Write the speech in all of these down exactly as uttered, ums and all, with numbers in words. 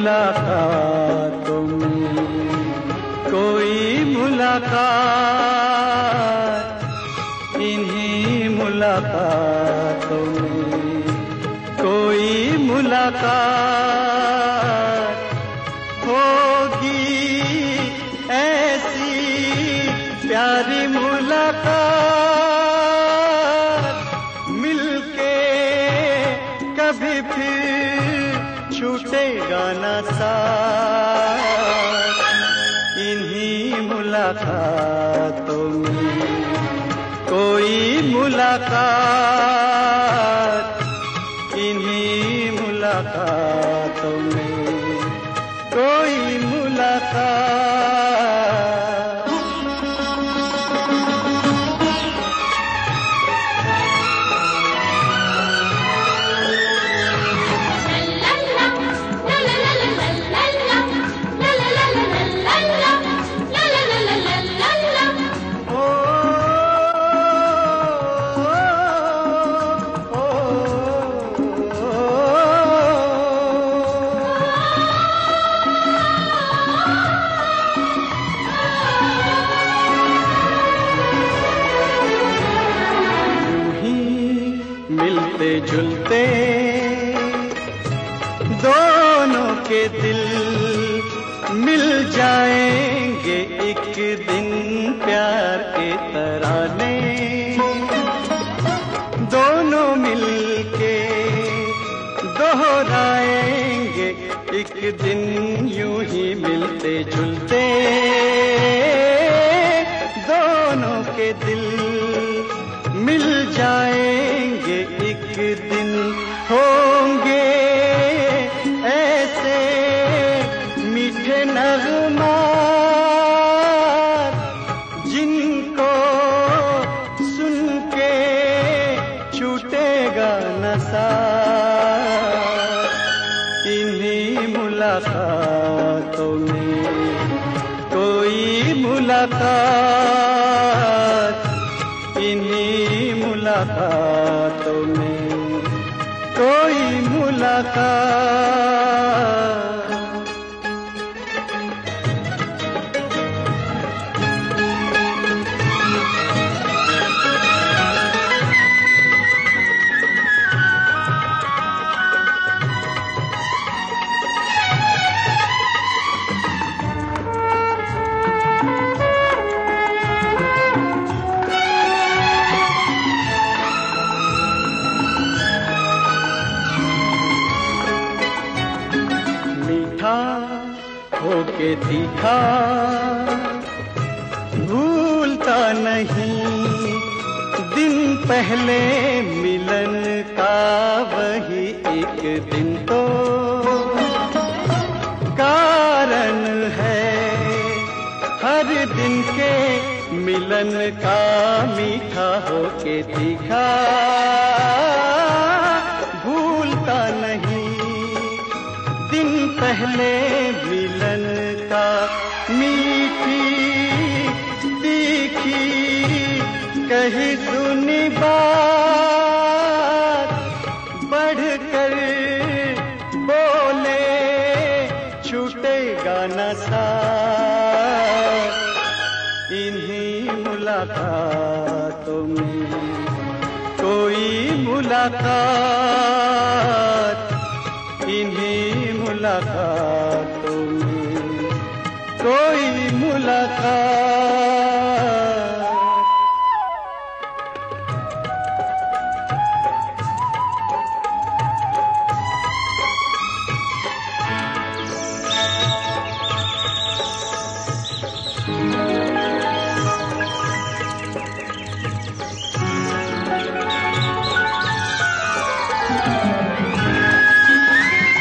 मुलाकातों में कोई मुलाकात, इन्हीं मुलाकातों में कोई मुलाकात होगी, ऐसी प्यारी मुलाकात मिलके कभी फिर छूटेगा ना साथ। इन्हीं मुलाकातों में कोई मुलाकात, इन्हीं मुलाकातों में कोई मुलाकात। मिलते जुलते दोनों के दिल मिल जाएंगे एक दिन प्यार के तराने। दोनों मिलके दोहराएंगे एक दिन यूं ही मिलते जुलते दोनों के दिल मिल जाएंगे एक दिन। होंगे ऐसे मीठे नग़मात जिनको सुन के छूटेगा न साथ। इन्हीं मुलाकातों में कोई मुलाकात, इन्हीं मुलाकातों में कोई मुलाकात। होके तीखा भूलता नहीं दिन पहले मिलन का वही एक दिन तो कारण है हर दिन के मिलन का मीठा होके तीखा भूलता नहीं दिन पहले मिलन का मीठी तीखी कही सुनी बात बढ़कर बोले छूटेगा न साथ। इन्हीं मुलाकातों में कोई मुलाकात, इन्हीं मुलाकातों में कोई मुलाकात।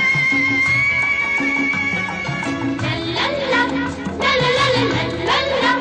La la la la la la la la la.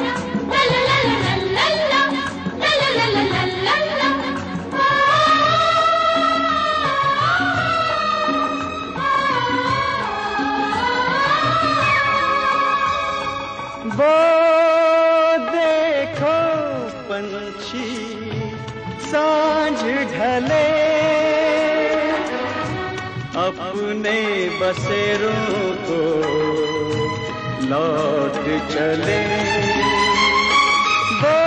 अपने बसेरों को लौट चले। वो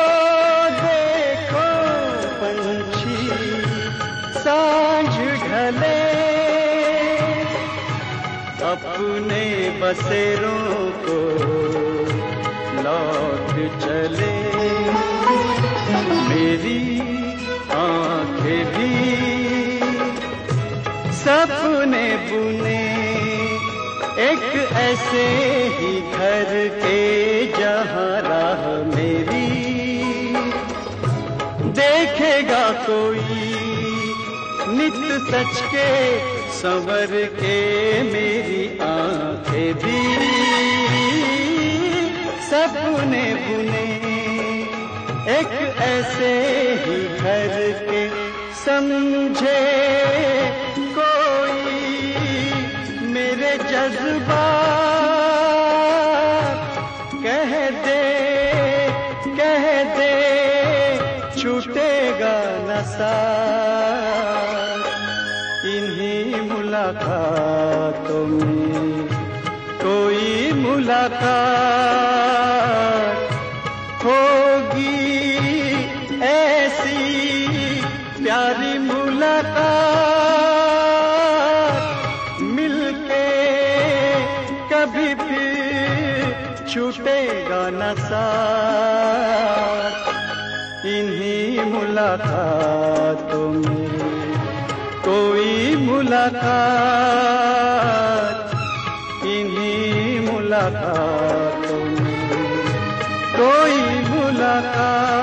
देखो पंछी सांझ ढले, अपने बसेरों को लौट चले। मेरी आंखें भी सपने बुने एक ऐसे ही घर के, जहां राह मेरी देखेगा कोई नित सच के संवर के। मेरी आंखें भी सपने बुने एक ऐसे ही घर के, समझे कोई मेरे जज्बात, कह दे कह दे छूटेगा न साथ। इन्हीं मुलाकातों में कोई मुलाकात होगी, ऐसी प्यारी मुलाकात मिलके कभी फिर छूटेगा न साथ। इन्हीं मुलाकातों में कोई मुलाकात, इन्हीं मुलाकातों में कोई मुलाकात।